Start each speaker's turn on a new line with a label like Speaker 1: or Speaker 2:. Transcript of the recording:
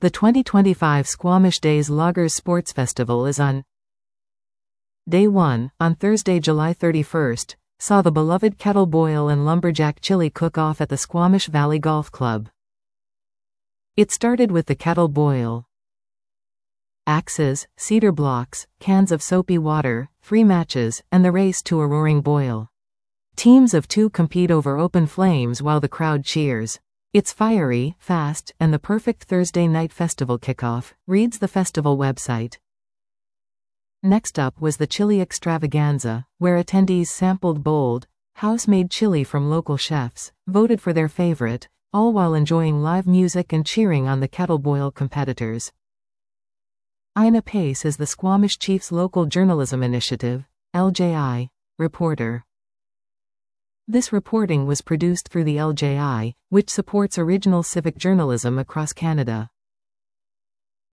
Speaker 1: The 2025 Squamish Days Loggers Sports Festival is on. Day 1, on Thursday, July 31st, saw the beloved kettle boil and lumberjack chili cook-off at the Squamish Valley Golf Club. It started with the kettle boil. Axes, cedar blocks, cans of soapy water, 3 matches, and the race to a roaring boil. Teams of 2 compete over open flames while the crowd cheers. It's fiery, fast, and the perfect Thursday night festival kickoff, reads the festival website. Next up was the chili extravaganza, where attendees sampled bold, house-made chili from local chefs, voted for their favorite, all while enjoying live music and cheering on the kettle boil competitors. Ina Pace is the Squamish Chiefs Local Journalism Initiative, LJI, reporter. This reporting was produced through the LJI, which supports original civic journalism across Canada.